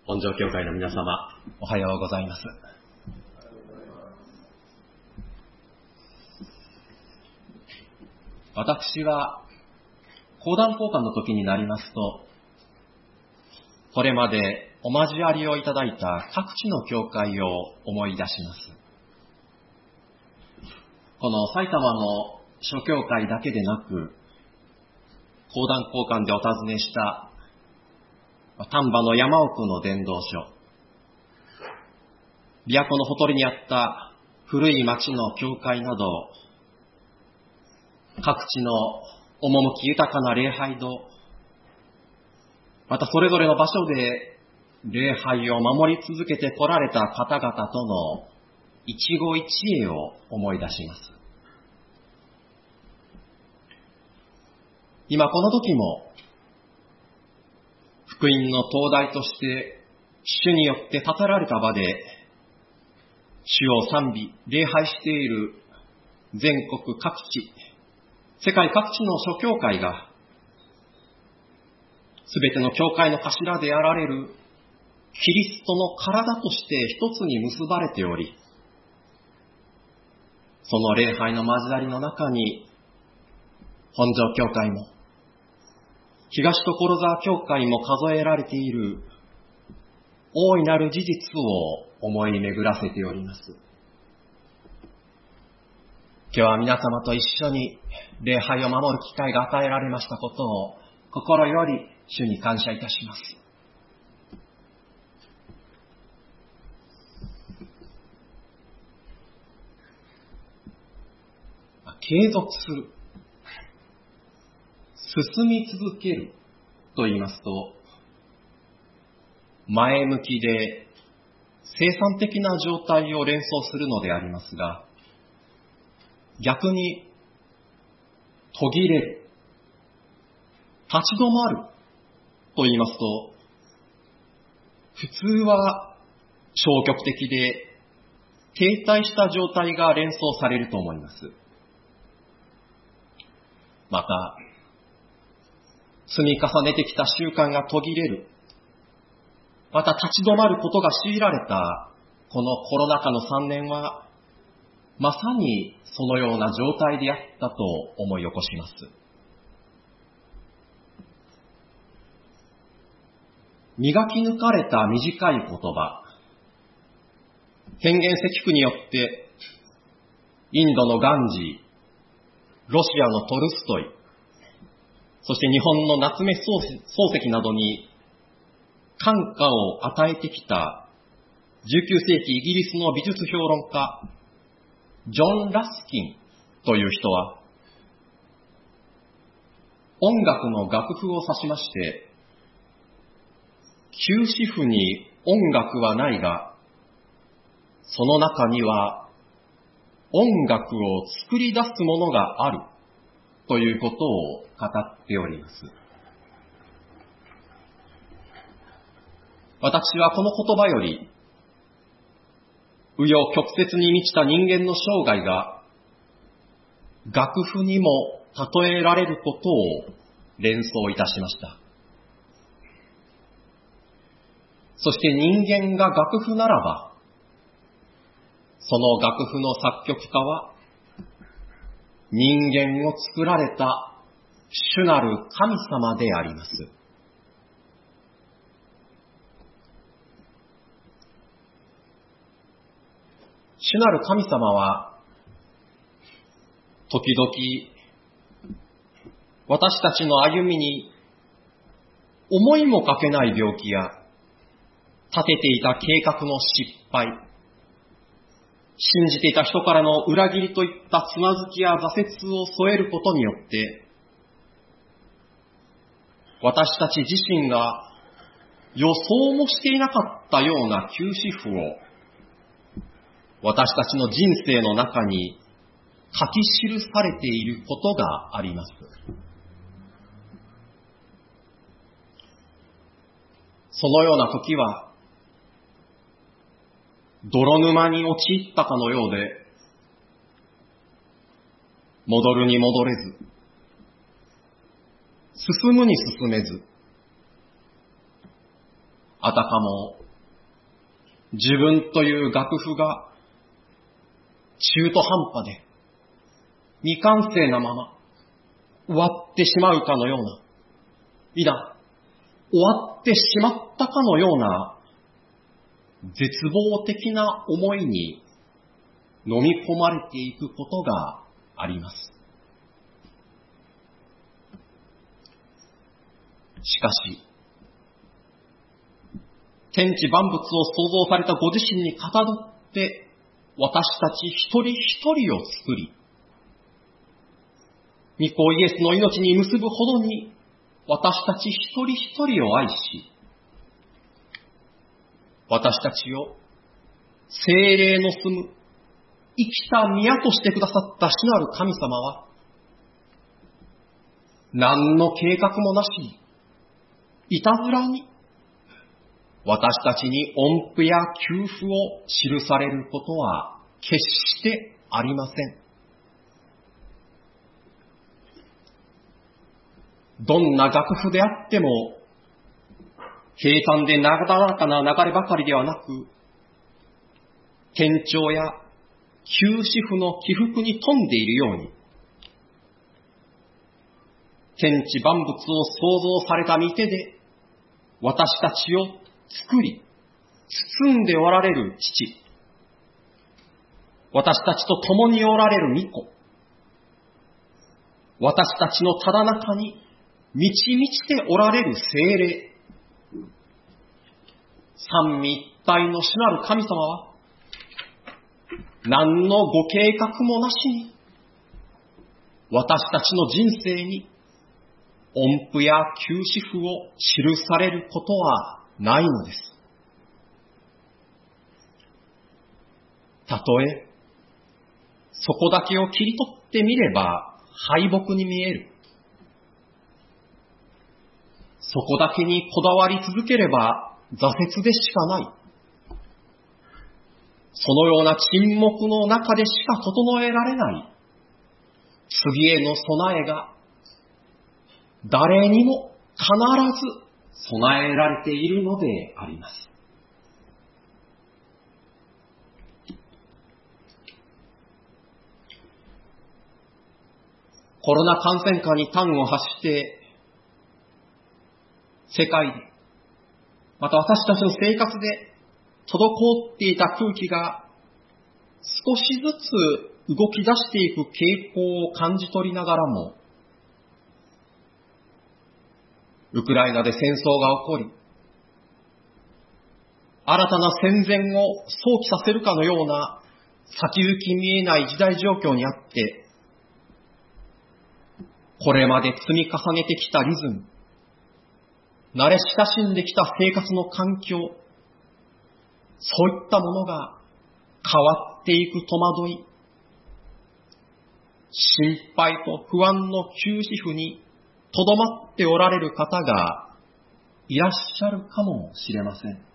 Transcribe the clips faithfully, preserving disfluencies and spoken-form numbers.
本庄教会の皆様、おはようございます。私は講談交換の時になりますと、これまでお交わりをいただいた各地の教会を思い出します。この埼玉の諸教会だけでなく、講談交換でお尋ねした丹波の山奥の伝道所、琵琶湖のほとりにあった古い町の教会など、各地の趣豊かな礼拝堂、またそれぞれの場所で礼拝を守り続けてこられた方々との一期一会を思い出します。今この時も、福音の灯台として主によって立てられた場で、主を賛美、礼拝している全国各地、世界各地の諸教会が、すべての教会の頭であられるキリストの体として一つに結ばれており、その礼拝の交わりの中に、本庄教会も、東所沢教会も数えられている大いなる事実を思い巡らせております。今日は皆様と一緒に礼拝を守る機会が与えられましたことを心より主に感謝いたします。継続する、進み続けると言いますと、前向きで生産的な状態を連想するのでありますが、逆に途切れる、立ち止まると言いますと、普通は消極的で停滞した状態が連想されると思います。また、積み重ねてきた習慣が途切れる。また立ち止まることが強いられたこのコロナ禍のさんねんは、まさにそのような状態であったと思い起こします。磨き抜かれた短い言葉、変幻石句によってインドのガンジー、ロシアのトルストイ、そして日本の夏目漱石などに感化を与えてきたじゅうきゅう世紀イギリスの美術評論家、ジョン・ラスキンという人は、音楽の楽譜を指しまして、休止符に音楽はないが、その中には音楽を作り出すものがあるということを語っております。私はこの言葉より、紆余曲折に満ちた人間の生涯が楽譜にも例えられることを連想いたしました。そして人間が楽譜ならば、その楽譜の作曲家は人間を作られた主なる神様であります。主なる神様は、時々、私たちの歩みに思いもかけない病気や、立てていた計画の失敗、信じていた人からの裏切りといったつまずきや挫折を添えることによって、私たち自身が予想もしていなかったような休止符を、私たちの人生の中に書き記されていることがあります。そのような時は、泥沼に陥ったかのようで、戻るに戻れず、進むに進めず、 あたかも自分という楽譜が中途半端で未完成なまま終わってしまうかのような、いや、終わってしまったかのような絶望的な思いに飲み込まれていくことがあります。しかし、天地万物を創造されたご自身にかたどって私たち一人一人を作り、御子イエスの命に結ぶほどに私たち一人一人を愛し、私たちを聖霊の住む生きた宮としてくださった主なる神様は、何の計画もなしに、いたずらに、私たちに恩福や給付を記されることは決してありません。どんな楽譜であっても、平坦でなだらかな流ればかりではなく、天長や休止符の起伏に富んでいるように、天地万物を創造された御手で、私たちを作り、包んでおられる父、私たちと共におられる御子、私たちのただ中に満ち満ちておられる聖霊、三位一体の主なる神様は、何のご計画もなしに、私たちの人生に音符や休止符を記されることはないのです。たとえ、そこだけを切り取ってみれば敗北に見える。そこだけにこだわり続ければ挫折でしかない。そのような沈黙の中でしか整えられない次への備えが誰にも必ず備えられているのであります。コロナ感染下に端を発して世界で、また私たちの生活で滞っていた空気が少しずつ動き出していく傾向を感じ取りながらも、ウクライナで戦争が起こり、新たな戦前を想起させるかのような先行き見えない時代状況にあって、これまで積み重ねてきたリズム、慣れ親しんできた生活の環境、そういったものが変わっていく戸惑い、心配と不安の休止符にとどまっておられる方がいらっしゃるかもしれません。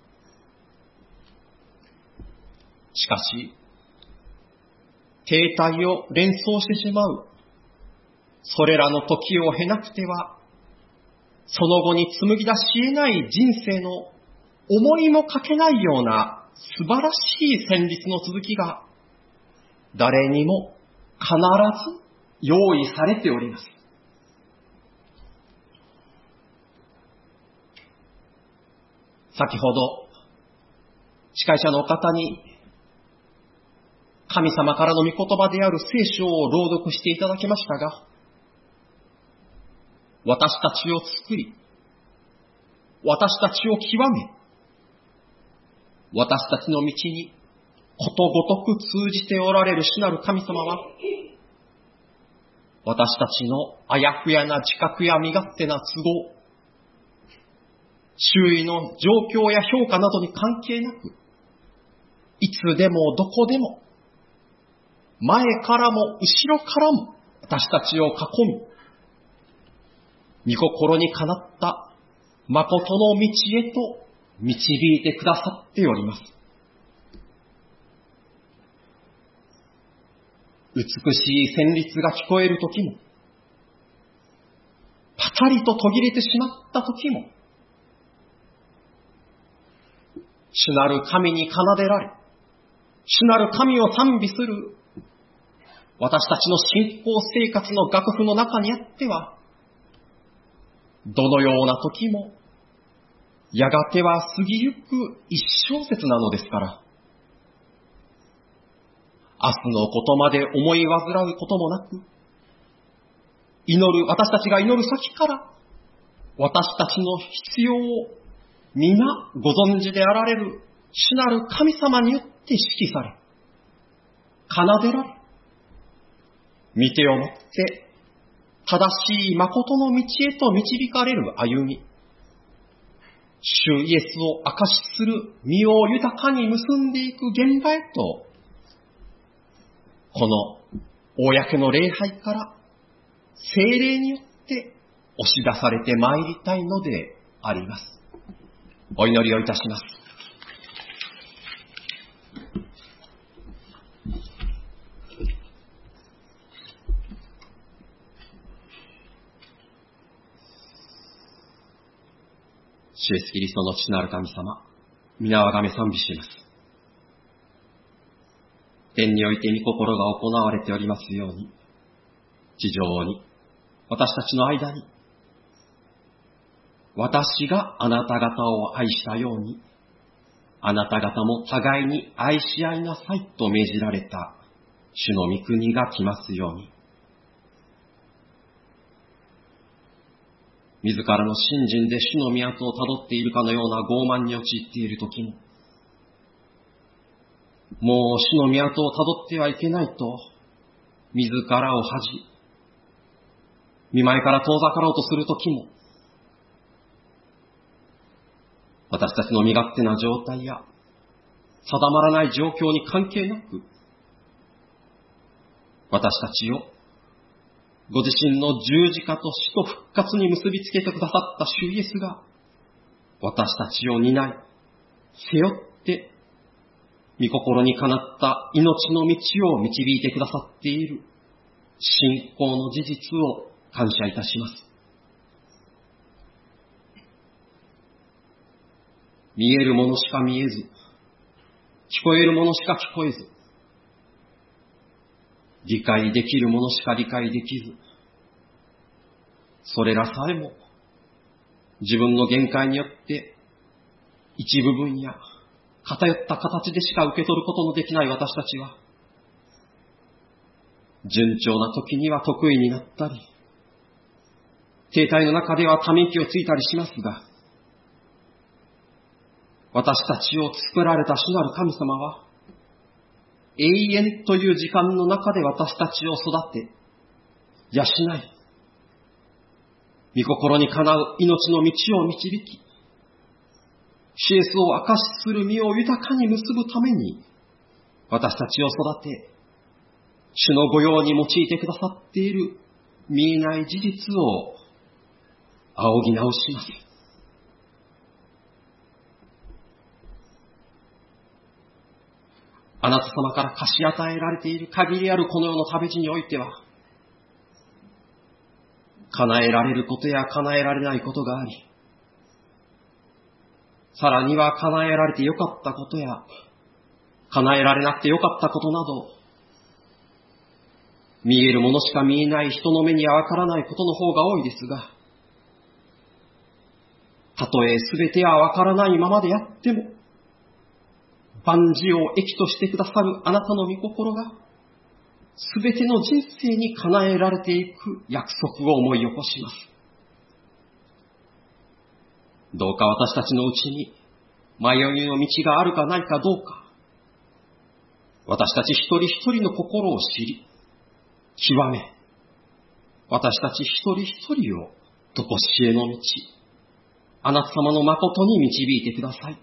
しかし、停滞を連想してしまう、それらの時を経なくては、その後に紡ぎ出し得ない人生の思いもかけないような素晴らしい旋律の続きが誰にも必ず用意されております。先ほど司会者の方に神様からの御言葉である聖書を朗読していただきましたが、私たちを作り、私たちを極め、私たちの道にことごとく通じておられる主なる神様は、私たちのあやふやな自覚や身勝手な都合、周囲の状況や評価などに関係なく、いつでもどこでも、前からも後ろからも私たちを囲み、御心にかなった誠の道へと導いてくださっております。美しい旋律が聞こえるときも、パタリと途切れてしまったときも、 主なる神に奏でられ、主なる神を賛美する私たちの信仰生活の楽譜の中にあっては、どのような時も、やがては過ぎゆく一小節なのですから、明日のことまで思い煩うこともなく、祈る、私たちが祈る先から、私たちの必要を皆ご存知であられる主なる神様によって指揮され、奏でられ、御手をもって正しい誠の道へと導かれる歩み、主イエスを証しする身を豊かに結んでいく現場へと、この公の礼拝から聖霊によって押し出されてまいりたいのであります。お祈りをいたします。主イエスキリストの父なる神様、皆をあがめ賛美します。天において御心が行われておりますように、地上に、私たちの間に、私があなた方を愛したように、あなた方も互いに愛し合いなさいと命じられた主の御国が来ますように、自らの信心で主の都をたどっているかのような傲慢に陥っている時も、もう主の都をたどってはいけないと、自らを恥じ、見舞いから遠ざかろうとする時も、私たちの身勝手な状態や定まらない状況に関係なく、私たちをご自身の十字架と死と復活に結びつけてくださった主イエスが、私たちを担い、背負って、御心にかなった命の道を導いてくださっている信仰の事実を感謝いたします。見えるものしか見えず、聞こえるものしか聞こえず、理解できるものしか理解できず、それらさえも自分の限界によって一部分や偏った形でしか受け取ることのできない私たちは、順調な時には得意になったり、停滞の中ではため息をついたりしますが、私たちを作られた主なる神様は、永遠という時間の中で私たちを育て、養い、御心にかなう命の道を導き、主イエスを証しする身を豊かに結ぶために、私たちを育て、主の御用に用いてくださっている見えない事実を仰ぎ直します。あなた様から貸し与えられている限りあるこの世の旅路においては、叶えられることや叶えられないことがあり、さらには叶えられてよかったことや、叶えられなくてよかったことなど、見えるものしか見えない人の目にはわからないことの方が多いですが、たとえすべてはわからないままであっても、万事を益としてくださるあなたの御心が、すべての人生に叶えられていく約束を思い起こします。どうか私たちのうちに迷いの道があるかないかどうか、私たち一人一人の心を知り、極め、私たち一人一人をとこしえの道、あなた様の誠に導いてください。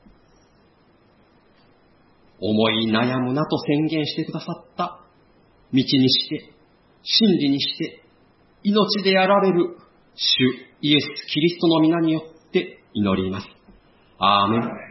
思い悩むなと宣言してくださった道にして、真理にして、命であられる主イエス・キリストの皆によって祈ります。アーメン。